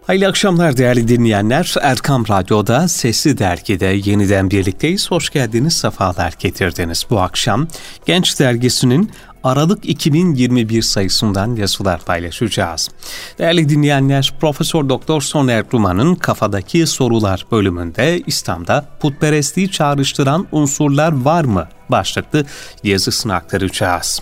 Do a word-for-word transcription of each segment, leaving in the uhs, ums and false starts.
Hayırlı akşamlar değerli dinleyenler. Erkam Radyo'da Sesli Dergi'de yeniden birlikteyiz. Hoş geldiniz, sefalar getirdiniz. Bu akşam Genç Dergisi'nin Aralık iki bin yirmi bir sayısından yazılar paylaşacağız. Değerli dinleyenler, Profesör Doktor Soner Duman'ın Kafadaki Sorular bölümünde İslam'da putperestliği çağrıştıran unsurlar var mı başlıklı yazısını aktaracağız.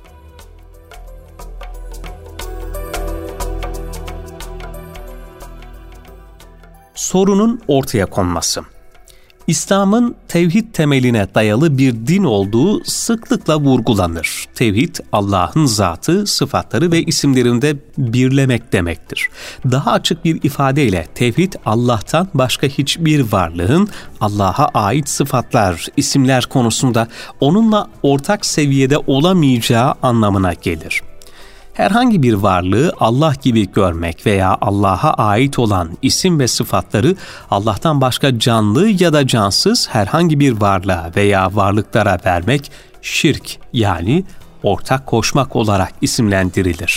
Sorunun ortaya konması. İslam'ın tevhid temeline dayalı bir din olduğu sıklıkla vurgulanır. Tevhid, Allah'ın zatı, sıfatları ve isimlerinde birlemek demektir. Daha açık bir ifadeyle tevhid, Allah'tan başka hiçbir varlığın Allah'a ait sıfatlar, isimler konusunda onunla ortak seviyede olamayacağı anlamına gelir. Herhangi bir varlığı Allah gibi görmek veya Allah'a ait olan isim ve sıfatları Allah'tan başka canlı ya da cansız herhangi bir varlığa veya varlıklara vermek şirk, yani ortak koşmak olarak isimlendirilir.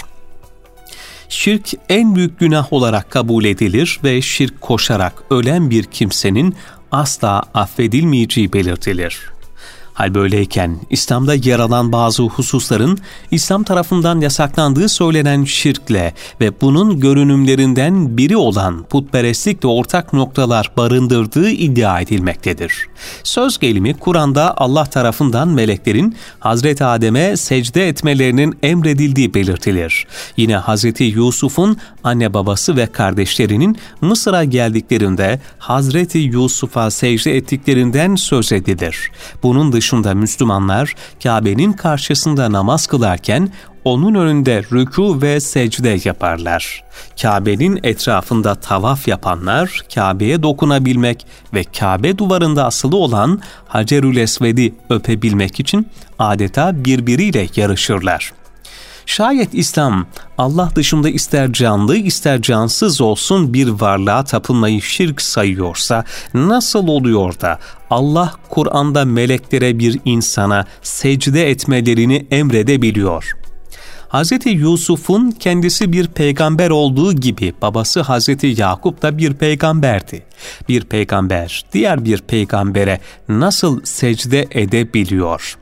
Şirk en büyük günah olarak kabul edilir ve şirk koşarak ölen bir kimsenin asla affedilmeyeceği belirtilir. Hal böyleyken İslam'da yer alan bazı hususların İslam tarafından yasaklandığı söylenen şirkle ve bunun görünümlerinden biri olan putperestlikle ortak noktalar barındırdığı iddia edilmektedir. Söz gelimi Kur'an'da Allah tarafından meleklerin Hazreti Adem'e secde etmelerinin emredildiği belirtilir. Yine Hazreti Yusuf'un anne babası ve kardeşlerinin Mısır'a geldiklerinde Hazreti Yusuf'a secde ettiklerinden söz edilir. Bunun dışında Dışında Müslümanlar Kabe'nin karşısında namaz kılarken onun önünde rükû ve secde yaparlar. Kabe'nin etrafında tavaf yapanlar Kabe'ye dokunabilmek ve Kabe duvarında asılı olan Hacerül Esved'i öpebilmek için adeta birbiriyle yarışırlar. Şayet İslam, Allah dışında ister canlı ister cansız olsun bir varlığa tapınmayı şirk sayıyorsa, nasıl oluyor da Allah Kur'an'da meleklere bir insana secde etmelerini emredebiliyor? Hz. Yusuf'un kendisi bir peygamber olduğu gibi babası Hz. Yakup da bir peygamberdi. Bir peygamber diğer bir peygambere nasıl secde edebiliyor?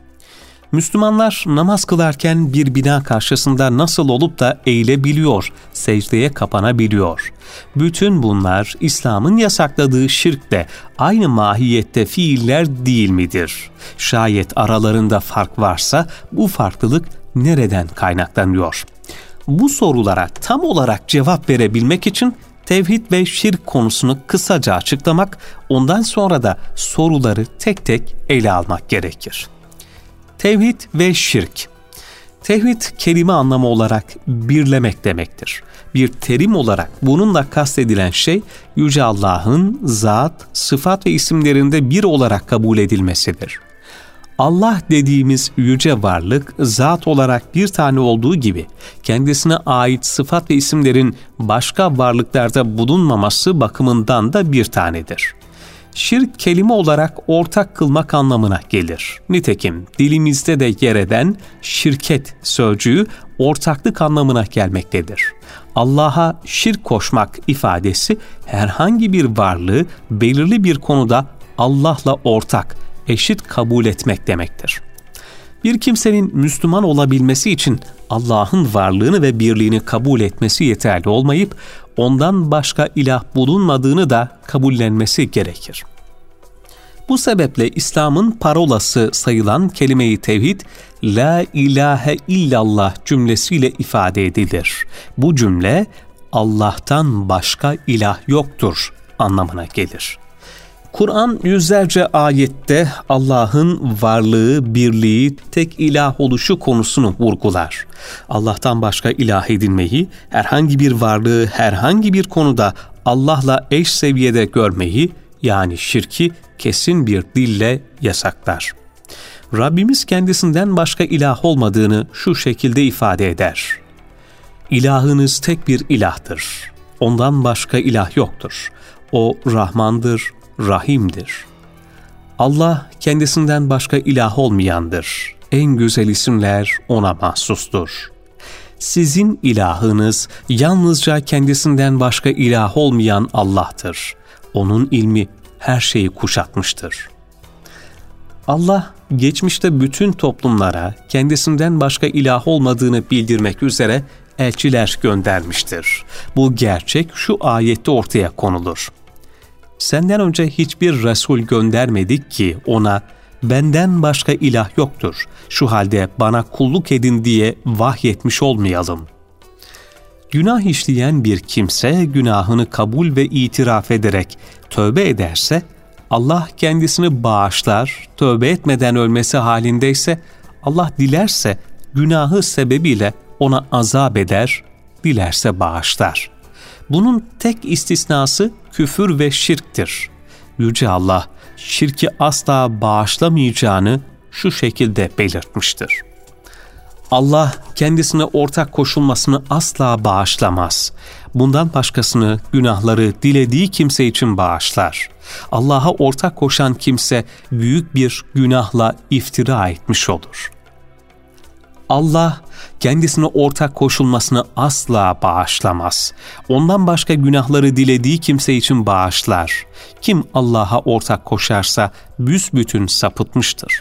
Müslümanlar namaz kılarken bir bina karşısında nasıl olup da eğilebiliyor, secdeye kapanabiliyor? Bütün bunlar İslam'ın yasakladığı şirkle aynı mahiyette fiiller değil midir? Şayet aralarında fark varsa bu farklılık nereden kaynaklanıyor? Bu sorulara tam olarak cevap verebilmek için tevhid ve şirk konusunu kısaca açıklamak, ondan sonra da soruları tek tek ele almak gerekir. Tevhid ve şirk. Tevhid kelime anlamı olarak birlemek demektir. Bir terim olarak bununla kastedilen şey Yüce Allah'ın zat, sıfat ve isimlerinde bir olarak kabul edilmesidir. Allah dediğimiz yüce varlık zat olarak bir tane olduğu gibi kendisine ait sıfat ve isimlerin başka varlıklarda bulunmaması bakımından da bir tanedir. Şirk kelime olarak ortak kılmak anlamına gelir. Nitekim dilimizde de yer eden şirket sözcüğü ortaklık anlamına gelmektedir. Allah'a şirk koşmak ifadesi herhangi bir varlığı belirli bir konuda Allah'la ortak, eşit kabul etmek demektir. Bir kimsenin Müslüman olabilmesi için Allah'ın varlığını ve birliğini kabul etmesi yeterli olmayıp, ondan başka ilah bulunmadığını da kabullenmesi gerekir. Bu sebeple İslam'ın parolası sayılan kelime-i tevhid, La ilahe illallah cümlesiyle ifade edilir. Bu cümle, Allah'tan başka ilah yoktur anlamına gelir. Kur'an yüzlerce ayette Allah'ın varlığı, birliği, tek ilah oluşu konusunu vurgular. Allah'tan başka ilah edinmeyi, herhangi bir varlığı herhangi bir konuda Allah'la eş seviyede görmeyi, yani şirki kesin bir dille yasaklar. Rabbimiz kendisinden başka ilah olmadığını şu şekilde ifade eder. İlahınız tek bir ilahtır. Ondan başka ilah yoktur. O Rahmandır, Rahim'dir. Allah kendisinden başka ilah olmayandır. En güzel isimler ona mahsustur. Sizin ilahınız yalnızca kendisinden başka ilah olmayan Allah'tır. Onun ilmi her şeyi kuşatmıştır. Allah geçmişte bütün toplumlara kendisinden başka ilah olmadığını bildirmek üzere elçiler göndermiştir. Bu gerçek şu ayette ortaya konulur. Senden önce hiçbir Resul göndermedik ki ona benden başka ilah yoktur, şu halde bana kulluk edin diye vahyetmiş olmayalım. Günah işleyen bir kimse günahını kabul ve itiraf ederek tövbe ederse, Allah kendisini bağışlar, tövbe etmeden ölmesi halindeyse, Allah dilerse günahı sebebiyle ona azap eder, dilerse bağışlar. Bunun tek istisnası küfür ve şirktir. Yüce Allah, şirki asla bağışlamayacağını şu şekilde belirtmiştir. Allah kendisine ortak koşulmasını asla bağışlamaz. Bundan başkasını, günahları dilediği kimse için bağışlar. Allah'a ortak koşan kimse büyük bir günahla iftira etmiş olur. Allah kendisine ortak koşulmasını asla bağışlamaz. Ondan başka günahları dilediği kimse için bağışlar. Kim Allah'a ortak koşarsa büsbütün sapıtmıştır.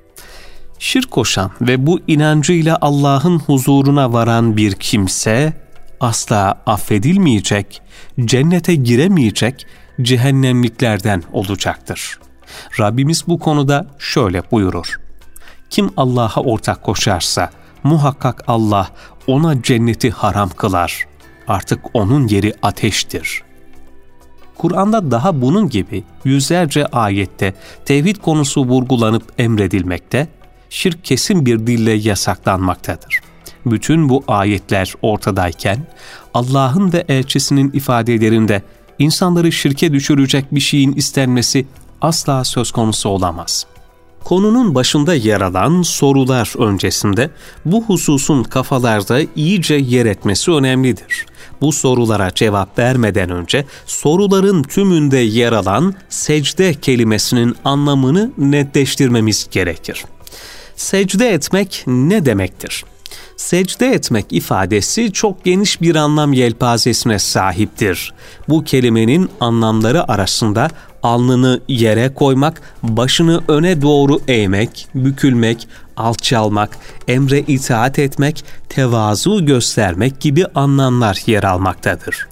Şirk koşan ve bu inancıyla Allah'ın huzuruna varan bir kimse asla affedilmeyecek, cennete giremeyecek, cehennemliklerden olacaktır. Rabbimiz bu konuda şöyle buyurur. Kim Allah'a ortak koşarsa muhakkak Allah ona cenneti haram kılar. Artık onun yeri ateştir. Kur'an'da daha bunun gibi yüzlerce ayette tevhid konusu vurgulanıp emredilmekte, şirk kesin bir dille yasaklanmaktadır. Bütün bu ayetler ortadayken Allah'ın ve elçisinin ifadelerinde insanları şirke düşürecek bir şeyin istenmesi asla söz konusu olamaz. Konunun başında yer alan sorular öncesinde bu hususun kafalarda iyice yer etmesi önemlidir. Bu sorulara cevap vermeden önce soruların tümünde yer alan secde kelimesinin anlamını netleştirmemiz gerekir. Secde etmek ne demektir? Secde etmek ifadesi çok geniş bir anlam yelpazesine sahiptir. Bu kelimenin anlamları arasında alnını yere koymak, başını öne doğru eğmek, bükülmek, alçalmak, emre itaat etmek, tevazu göstermek gibi anlamlar yer almaktadır.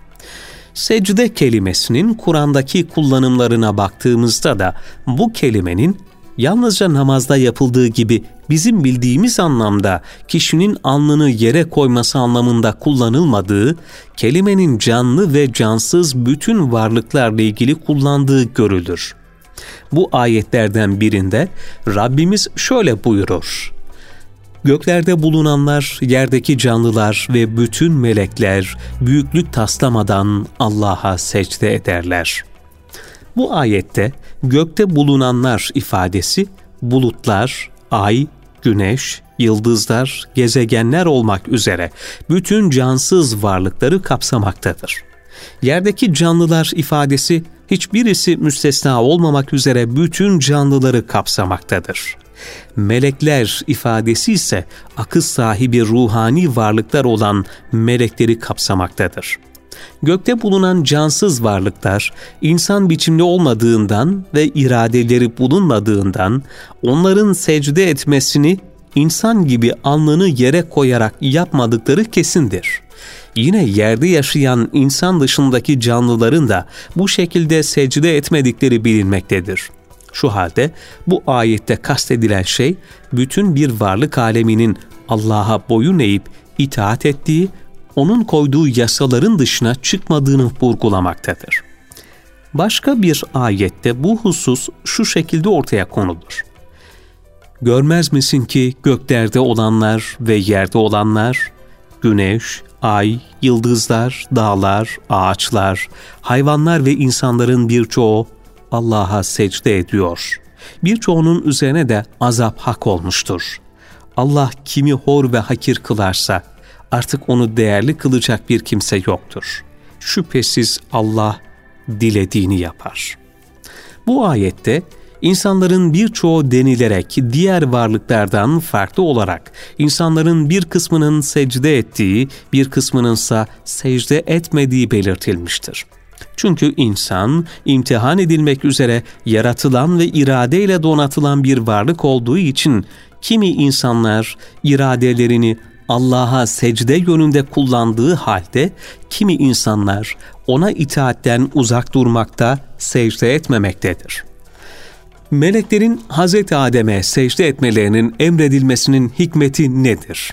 Secde kelimesinin Kur'an'daki kullanımlarına baktığımızda da bu kelimenin yalnızca namazda yapıldığı gibi bizim bildiğimiz anlamda kişinin alnını yere koyması anlamında kullanılmadığı, kelimenin canlı ve cansız bütün varlıklarla ilgili kullandığı görülür. Bu ayetlerden birinde Rabbimiz şöyle buyurur. Göklerde bulunanlar, yerdeki canlılar ve bütün melekler büyüklük taslamadan Allah'a secde ederler. Bu ayette gökte bulunanlar ifadesi bulutlar, ay, güneş, yıldızlar, gezegenler olmak üzere bütün cansız varlıkları kapsamaktadır. Yerdeki canlılar ifadesi hiçbirisi müstesna olmamak üzere bütün canlıları kapsamaktadır. Melekler ifadesi ise akıl sahibi ruhani varlıklar olan melekleri kapsamaktadır. Gökte bulunan cansız varlıklar, insan biçimli olmadığından ve iradeleri bulunmadığından, onların secde etmesini insan gibi alnını yere koyarak yapmadıkları kesindir. Yine yerde yaşayan insan dışındaki canlıların da bu şekilde secde etmedikleri bilinmektedir. Şu halde bu ayette kastedilen şey, bütün bir varlık aleminin Allah'a boyun eğip itaat ettiği, onun koyduğu yasaların dışına çıkmadığını vurgulamaktadır. Başka bir ayette bu husus şu şekilde ortaya konulur. Görmez misin ki göklerde olanlar ve yerde olanlar, güneş, ay, yıldızlar, dağlar, ağaçlar, hayvanlar ve insanların birçoğu Allah'a secde ediyor. Birçoğunun üzerine de azap hak olmuştur. Allah kimi hor ve hakir kılarsa, artık onu değerli kılacak bir kimse yoktur. Şüphesiz Allah dilediğini yapar. Bu ayette İnsanların birçoğu denilerek diğer varlıklardan farklı olarak insanların bir kısmının secde ettiği, bir kısmınınsa secde etmediği belirtilmiştir. Çünkü insan imtihan edilmek üzere yaratılan ve iradeyle donatılan bir varlık olduğu için kimi insanlar iradelerini Allah'a secde yönünde kullandığı halde kimi insanlar ona itaatten uzak durmakta, secde etmemektedir. Meleklerin Hazreti Adem'e secde etmelerinin emredilmesinin hikmeti nedir?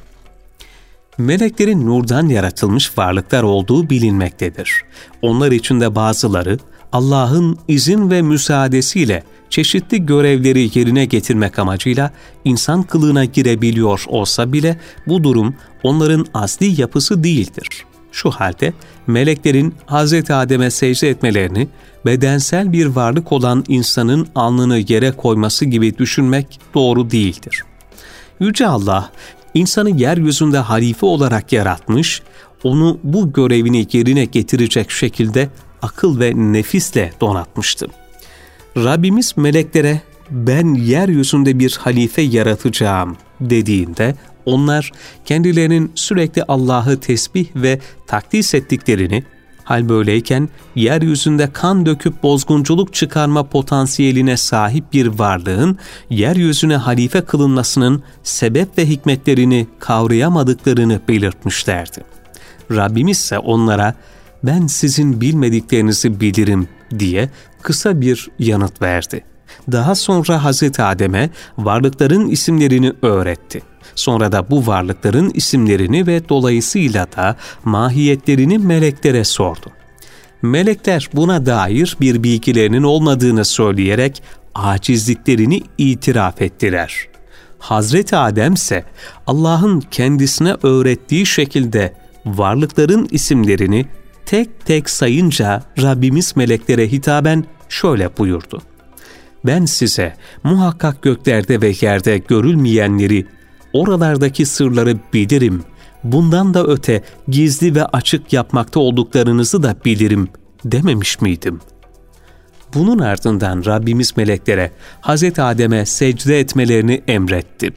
Meleklerin nurdan yaratılmış varlıklar olduğu bilinmektedir. Onlar içinde bazıları Allah'ın izin ve müsaadesiyle çeşitli görevleri yerine getirmek amacıyla insan kılığına girebiliyor olsa bile bu durum onların asli yapısı değildir. Şu halde meleklerin Hazreti Adem'e secde etmelerini bedensel bir varlık olan insanın alnını yere koyması gibi düşünmek doğru değildir. Yüce Allah, insanı yeryüzünde halife olarak yaratmış, onu bu görevini yerine getirecek şekilde akıl ve nefisle donatmıştı. Rabbimiz meleklere ben yeryüzünde bir halife yaratacağım dediğinde onlar kendilerinin sürekli Allah'ı tesbih ve takdis ettiklerini, hal böyleyken yeryüzünde kan döküp bozgunculuk çıkarma potansiyeline sahip bir varlığın yeryüzüne halife kılınmasının sebep ve hikmetlerini kavrayamadıklarını belirtmişlerdi. Rabbimiz ise onlara ben sizin bilmediklerinizi bilirim diye kısa bir yanıt verdi. Daha sonra Hazreti Adem'e varlıkların isimlerini öğretti. Sonra da bu varlıkların isimlerini ve dolayısıyla da mahiyetlerini meleklere sordu. Melekler buna dair bir bilgilerinin olmadığını söyleyerek acizliklerini itiraf ettiler. Hazreti Adem ise Allah'ın kendisine öğrettiği şekilde varlıkların isimlerini tek tek sayınca Rabbimiz meleklere hitaben şöyle buyurdu. Ben size muhakkak göklerde ve yerde görülmeyenleri, oralardaki sırları bilirim. Bundan da öte gizli ve açık yapmakta olduklarınızı da bilirim dememiş miydim? Bunun ardından Rabbimiz meleklere Hazreti Adem'e secde etmelerini emretti.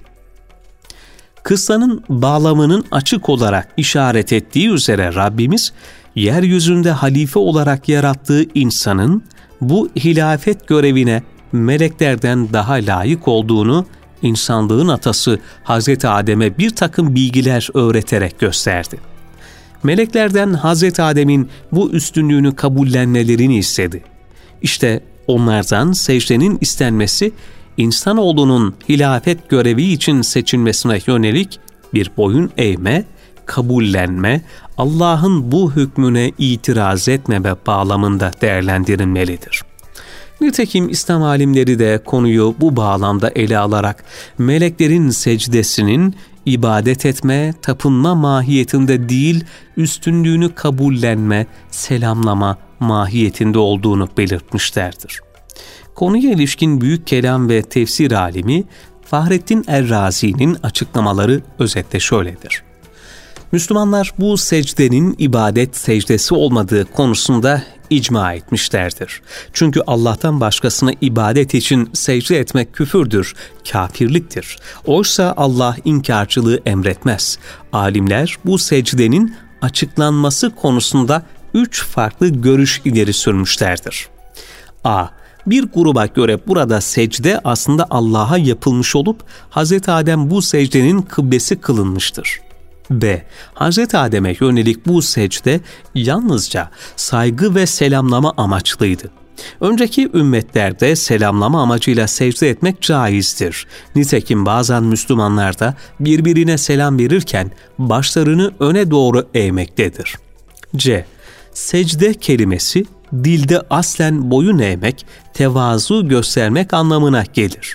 Kıssanın bağlamının açık olarak işaret ettiği üzere Rabbimiz, yeryüzünde halife olarak yarattığı insanın bu hilafet görevine meleklerden daha layık olduğunu insanlığın atası Hazreti Adem'e bir takım bilgiler öğreterek gösterdi. Meleklerden Hazreti Adem'in bu üstünlüğünü kabullenmelerini istedi. İşte onlardan secdenin istenmesi, insanoğlunun hilafet görevi için seçilmesine yönelik bir boyun eğme, kabullenme, Allah'ın bu hükmüne itiraz etmeme bağlamında değerlendirilmelidir. Nitekim İslam alimleri de konuyu bu bağlamda ele alarak meleklerin secdesinin ibadet etme, tapınma mahiyetinde değil, üstünlüğünü kabullenme, selamlama mahiyetinde olduğunu belirtmişlerdir. Konuya ilişkin büyük kelam ve tefsir alimi Fahrettin Er-Razi'nin açıklamaları özetle şöyledir. Müslümanlar bu secdenin ibadet secdesi olmadığı konusunda icma etmişlerdir. Çünkü Allah'tan başkasına ibadet için secde etmek küfürdür, kafirliktir. Oysa Allah inkarcılığı emretmez. Alimler bu secdenin açıklanması konusunda üç farklı görüş ileri sürmüşlerdir. A. Bir gruba göre burada secde aslında Allah'a yapılmış olup Hazreti Adem bu secdenin kıblesi kılınmıştır. B. Hazreti Adem'e yönelik bu secde yalnızca saygı ve selamlama amaçlıydı. Önceki ümmetlerde selamlama amacıyla secde etmek caizdir. Nitekim bazen Müslümanlar da birbirine selam verirken başlarını öne doğru eğmektedir. C. Secde kelimesi dilde aslen boyun eğmek, tevazu göstermek anlamına gelir.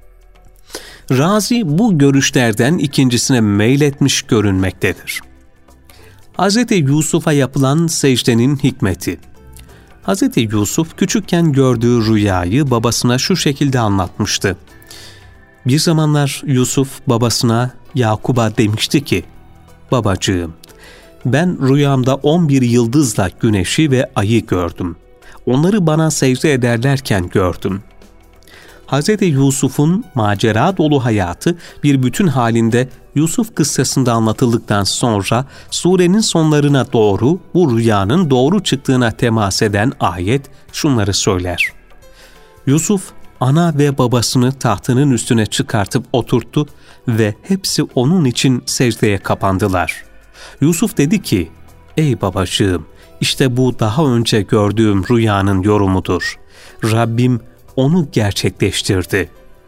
Razi bu görüşlerden ikincisine meyletmiş görünmektedir. Hz. Yusuf'a yapılan secdenin hikmeti. Hz. Yusuf küçükken gördüğü rüyayı babasına şu şekilde anlatmıştı. Bir zamanlar Yusuf babasına, Yakub'a demişti ki, "Babacığım, ben rüyamda on bir yıldızla güneşi ve ayı gördüm. Onları bana secde ederlerken gördüm." Hazreti Yusuf'un macera dolu hayatı bir bütün halinde Yusuf kıssasında anlatıldıktan sonra surenin sonlarına doğru bu rüyanın doğru çıktığına temas eden ayet şunları söyler. Yusuf ana ve babasını tahtının üstüne çıkartıp oturttu ve hepsi onun için secdeye kapandılar. Yusuf dedi ki, ''Ey babacığım, işte bu daha önce gördüğüm rüyanın yorumudur. Rabbim onu gerçekleştirdi.''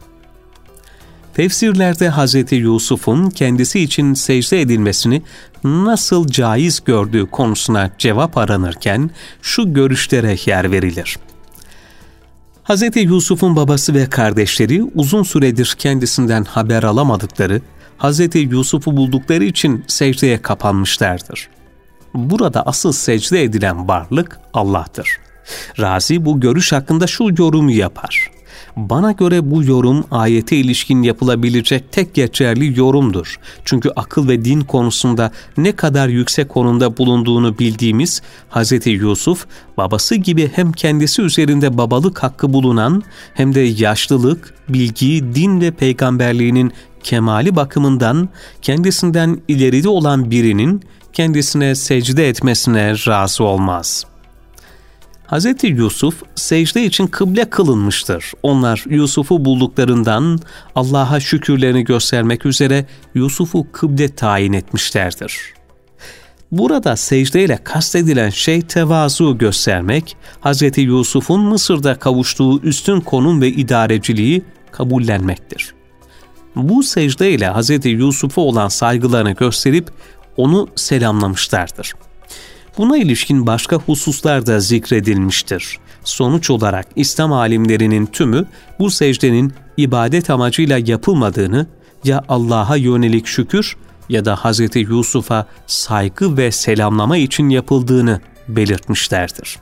Tefsirlerde Hazreti Yusuf'un kendisi için secde edilmesini nasıl caiz gördüğü konusuna cevap aranırken şu görüşlere yer verilir. Hazreti Yusuf'un babası ve kardeşleri uzun süredir kendisinden haber alamadıkları, Hazreti Yusuf'u buldukları için secdeye kapanmışlardır. Burada asıl secde edilen varlık Allah'tır. Razi bu görüş hakkında şu yorumu yapar. Bana göre bu yorum ayete ilişkin yapılabilecek tek geçerli yorumdur. Çünkü akıl ve din konusunda ne kadar yüksek konumda bulunduğunu bildiğimiz Hazreti Yusuf, babası gibi hem kendisi üzerinde babalık hakkı bulunan hem de yaşlılık, bilgi, din ve peygamberliğinin kemali bakımından kendisinden ileride olan birinin kendisine secde etmesine razı olmaz. Hazreti Yusuf secde için kıble kılınmıştır. Onlar Yusuf'u bulduklarından Allah'a şükürlerini göstermek üzere Yusuf'u kıble tayin etmişlerdir. Burada secdeyle kastedilen şey tevazu göstermek, Hazreti Yusuf'un Mısır'da kavuştuğu üstün konum ve idareciliği kabullenmektir. Bu secdeyle Hazreti Yusuf'a olan saygılarını gösterip onu selamlamışlardır. Buna ilişkin başka hususlar da zikredilmiştir. Sonuç olarak İslam alimlerinin tümü bu secdenin ibadet amacıyla yapılmadığını, ya Allah'a yönelik şükür ya da Hazreti Yusuf'a saygı ve selamlama için yapıldığını belirtmişlerdir.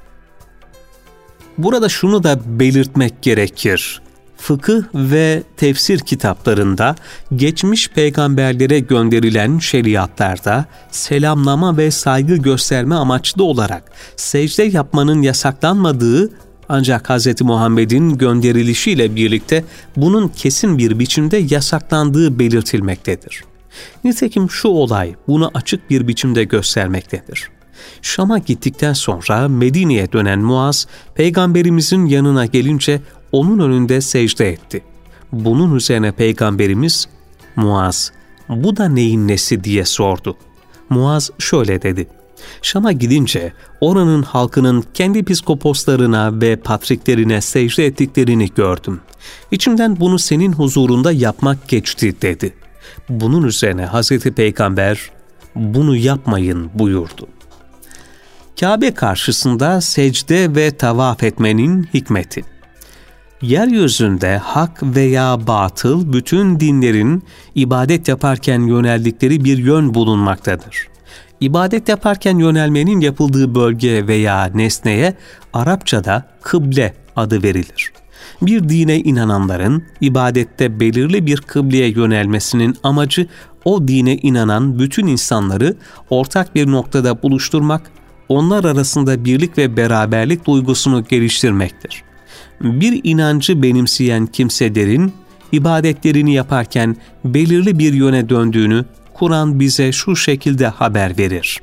Burada şunu da belirtmek gerekir. Fıkıh ve tefsir kitaplarında geçmiş peygamberlere gönderilen şeriatlarda selamlama ve saygı gösterme amaçlı olarak secde yapmanın yasaklanmadığı, ancak Hz. Muhammed'in gönderilişiyle birlikte bunun kesin bir biçimde yasaklandığı belirtilmektedir. Nitekim şu olay bunu açık bir biçimde göstermektedir. Şam'a gittikten sonra Medine'ye dönen Muaz, peygamberimizin yanına gelince onun önünde secde etti. Bunun üzerine peygamberimiz, Muaz, bu da neyin nesi diye sordu. Muaz şöyle dedi, Şam'a gidince oranın halkının kendi piskoposlarına ve patriklerine secde ettiklerini gördüm. İçimden bunu senin huzurunda yapmak geçti dedi. Bunun üzerine Hazreti Peygamber, bunu yapmayın buyurdu. Kabe karşısında secde ve tavaf etmenin hikmeti. Yeryüzünde hak veya batıl bütün dinlerin ibadet yaparken yöneldikleri bir yön bulunmaktadır. İbadet yaparken yönelmenin yapıldığı bölge veya nesneye Arapçada kıble adı verilir. Bir dine inananların ibadette belirli bir kıbleye yönelmesinin amacı o dine inanan bütün insanları ortak bir noktada buluşturmak, onlar arasında birlik ve beraberlik duygusunu geliştirmektir. Bir inancı benimseyen kimselerin ibadetlerini yaparken belirli bir yöne döndüğünü Kur'an bize şu şekilde haber verir.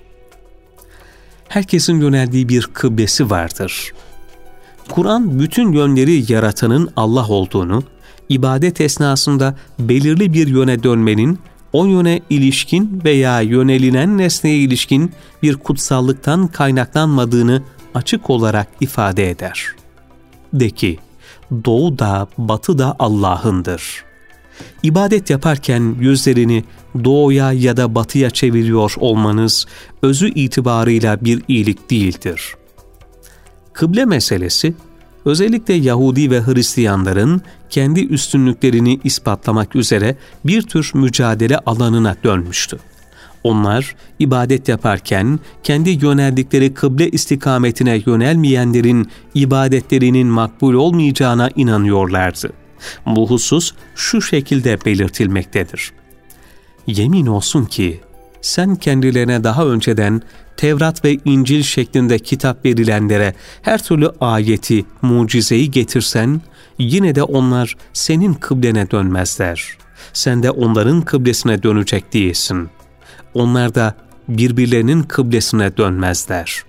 Herkesin yöneldiği bir kıblesi vardır. Kur'an bütün yönleri yaratanın Allah olduğunu, ibadet esnasında belirli bir yöne dönmenin o yöne ilişkin veya yönelilen nesneye ilişkin bir kutsallıktan kaynaklanmadığını açık olarak ifade eder. De ki, doğu da batı da Allah'ındır. İbadet yaparken yüzlerini doğuya ya da batıya çeviriyor olmanız özü itibarıyla bir iyilik değildir. Kıble meselesi, özellikle Yahudi ve Hristiyanların kendi üstünlüklerini ispatlamak üzere bir tür mücadele alanına dönmüştü. Onlar ibadet yaparken kendi yöneldikleri kıble istikametine yönelmeyenlerin ibadetlerinin makbul olmayacağına inanıyorlardı. Bu husus şu şekilde belirtilmektedir. Yemin olsun ki Sen kendilerine daha önceden Tevrat ve İncil şeklinde kitap verilenlere her türlü ayeti, mucizeyi getirsen, yine de onlar senin kıblene dönmezler. Sen de onların kıblesine dönecek değilsin. Onlar da birbirlerinin kıblesine dönmezler.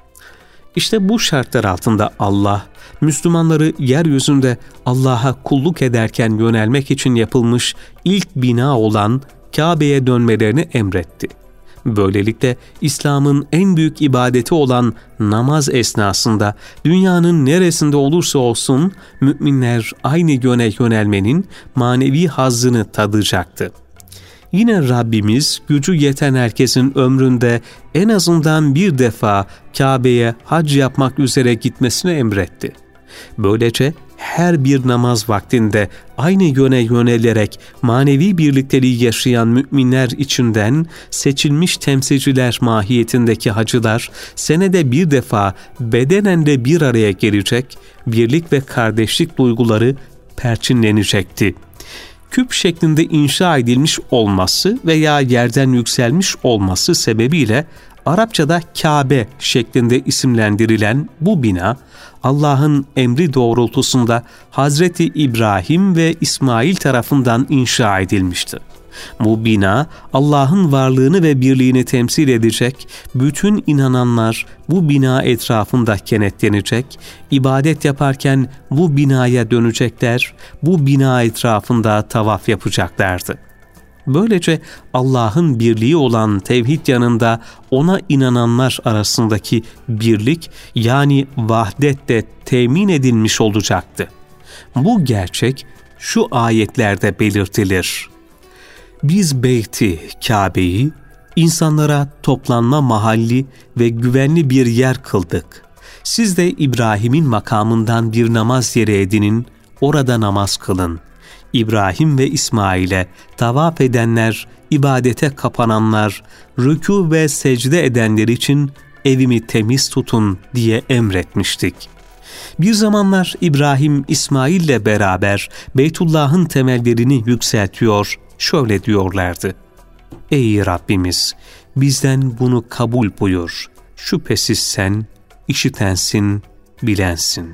İşte bu şartlar altında Allah, Müslümanları yeryüzünde Allah'a kulluk ederken yönelmek için yapılmış ilk bina olan Kabe'ye dönmelerini emretti. Böylelikle İslam'ın en büyük ibadeti olan namaz esnasında dünyanın neresinde olursa olsun müminler aynı yöne yönelmenin manevi hazzını tadacaktı. Yine Rabbimiz gücü yeten herkesin ömründe en azından bir defa Kabe'ye hac yapmak üzere gitmesini emretti. Böylece her bir namaz vaktinde aynı yöne yönelerek manevi birlikteliği yaşayan müminler içinden seçilmiş temsilciler mahiyetindeki hacılar senede bir defa bedenen de bir araya gelecek, birlik ve kardeşlik duyguları perçinlenecekti. Küp şeklinde inşa edilmiş olması veya yerden yükselmiş olması sebebiyle Arapçada Kabe şeklinde isimlendirilen bu bina, Allah'ın emri doğrultusunda Hazreti İbrahim ve İsmail tarafından inşa edilmişti. Bu bina, Allah'ın varlığını ve birliğini temsil edecek, bütün inananlar bu bina etrafında kenetlenecek, ibadet yaparken bu binaya dönecekler, bu bina etrafında tavaf yapacaklardı. Böylece Allah'ın birliği olan tevhid yanında ona inananlar arasındaki birlik yani vahdet de temin edilmiş olacaktı. Bu gerçek şu ayetlerde belirtilir. Biz beyti, Kabe'yi, insanlara toplanma mahalli ve güvenli bir yer kıldık. Siz de İbrahim'in makamından bir namaz yeri edinin, orada namaz kılın. İbrahim ve İsmail'e tavaf edenler, ibadete kapananlar, rükû ve secde edenler için evimi temiz tutun diye emretmiştik. Bir zamanlar İbrahim, İsmail'le beraber Beytullah'ın temellerini yükseltiyor, şöyle diyorlardı. Ey Rabbimiz, bizden bunu kabul buyur. Şüphesiz sen, işitensin, bilensin.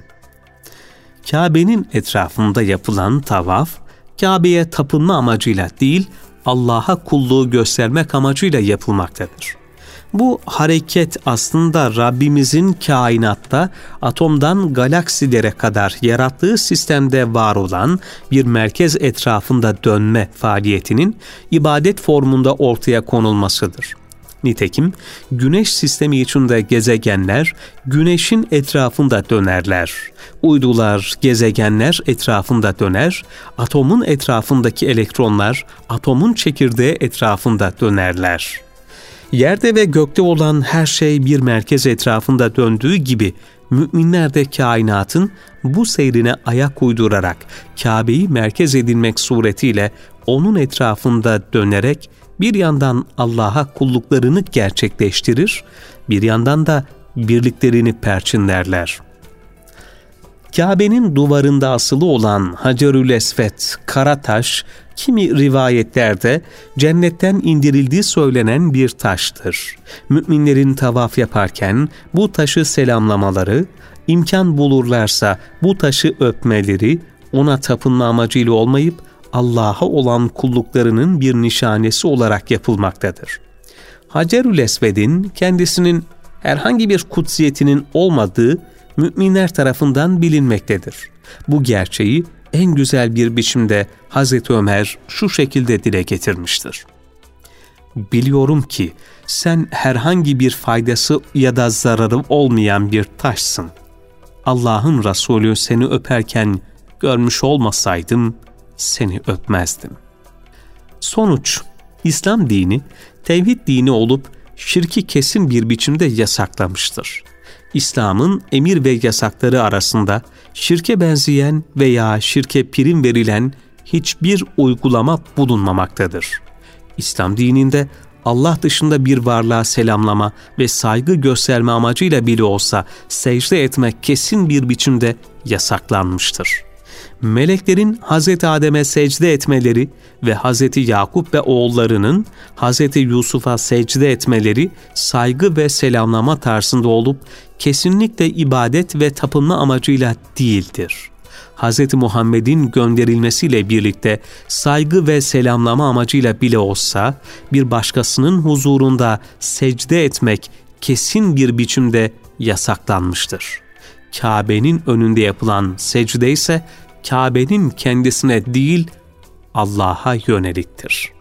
Kabe'nin etrafında yapılan tavaf, Kabe'ye tapınma amacıyla değil, Allah'a kulluğu göstermek amacıyla yapılmaktadır. Bu hareket aslında Rabbimizin kainatta atomdan galaksilere kadar yarattığı sistemde var olan bir merkez etrafında dönme faaliyetinin ibadet formunda ortaya konulmasıdır. Nitekim Güneş sistemi içinde gezegenler Güneş'in etrafında dönerler. Uydular, gezegenler etrafında döner, atomun etrafındaki elektronlar atomun çekirdeği etrafında dönerler. Yerde ve gökte olan her şey bir merkez etrafında döndüğü gibi müminler de kainatın bu seyrine ayak uydurarak Kabe'yi merkez edinmek suretiyle onun etrafında dönerek bir yandan Allah'a kulluklarını gerçekleştirir, bir yandan da birliklerini perçinlerler. Kabe'nin duvarında asılı olan Hacerül Esved, kara taş, kimi rivayetlerde cennetten indirildiği söylenen bir taştır. Müminlerin tavaf yaparken bu taşı selamlamaları, imkan bulurlarsa bu taşı öpmeleri, ona tapınma amacıyla olmayıp Allah'a olan kulluklarının bir nişanesi olarak yapılmaktadır. Hacerül Esved'in kendisinin herhangi bir kutsiyetinin olmadığı müminler tarafından bilinmektedir. Bu gerçeği en güzel bir biçimde Hazreti Ömer şu şekilde dile getirmiştir. Biliyorum ki sen herhangi bir faydası ya da zararı olmayan bir taşsın. Allah'ın Resulü seni öperken görmüş olmasaydım seni öpmezdim. Sonuç, İslam dini tevhid dini olup şirki kesin bir biçimde yasaklamıştır. İslam'ın emir ve yasakları arasında şirke benzeyen veya şirke prim verilen hiçbir uygulama bulunmamaktadır. İslam dininde Allah dışında bir varlığa selamlama ve saygı gösterme amacıyla bile olsa secde etmek kesin bir biçimde yasaklanmıştır. meleklerin Hazreti Adem'e secde etmeleri ve Hazreti Yakup ve oğullarının Hazreti Yusuf'a secde etmeleri saygı ve selamlama tarzında olup kesinlikle ibadet ve tapınma amacıyla değildir. Hz. Muhammed'in gönderilmesiyle birlikte saygı ve selamlama amacıyla bile olsa bir başkasının huzurunda secde etmek kesin bir biçimde yasaklanmıştır. Kabe'nin önünde yapılan secde ise Kabe'nin kendisine değil Allah'a yöneliktir.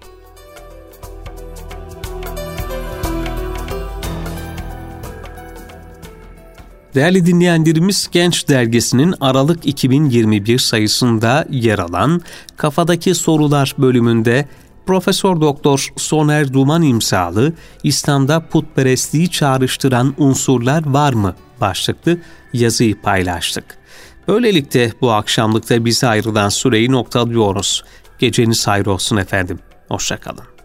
Değerli dinleyenlerimiz, Genç Dergisi'nin Aralık iki bin yirmi bir sayısında yer alan Kafadaki Sorular bölümünde Profesör Doktor Soner Duman imzalı "İslam'da putperestliği çağrıştıran unsurlar var mı?" başlıklı yazıyı paylaştık. Böylelikle bu akşamlıkta bize ayrılan süreyi noktalıyoruz. Geceniz hayır olsun efendim. Hoşça kalın.